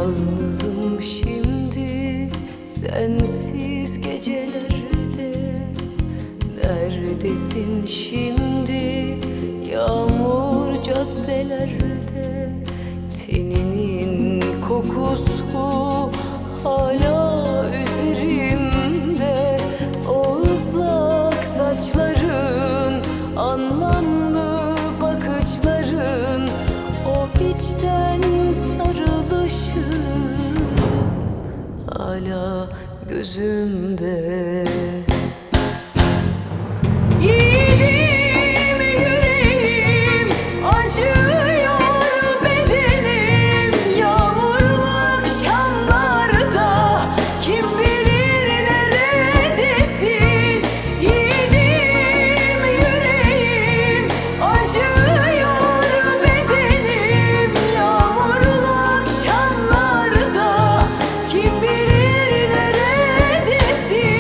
Yalnızım şimdi sensiz gecelerde. Neredesin şimdi yağmur caddelerde? Teninin kokusu hala üzerimde. O ıslak saçların, anlamlı bakışların, o içten sarılışın hala gözümde. Yiğidim yüreğim, acıyor bedenim. Yağmurlu akşamlarda kim bilir neredesin? Yiğidim yüreğim, acıyor bedenim. Yağmurlu akşamlarda kim bilir neredesin?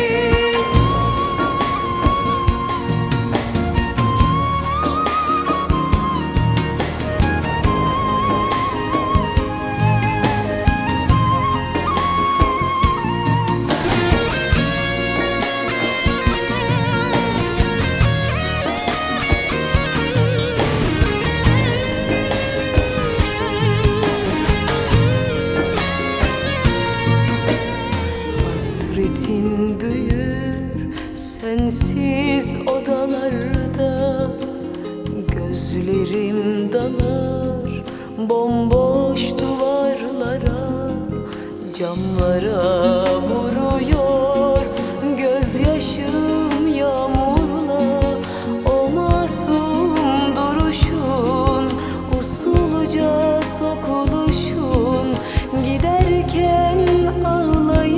Hasretin büyür sensiz odalarda. Gözlerim dalar bomboş duvarlara. Camlara vuruyor gözyaşım yağmurla. O masum duruşun, usulca sokuluşun, giderken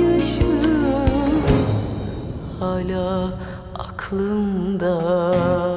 ağlayışın hala aklımda.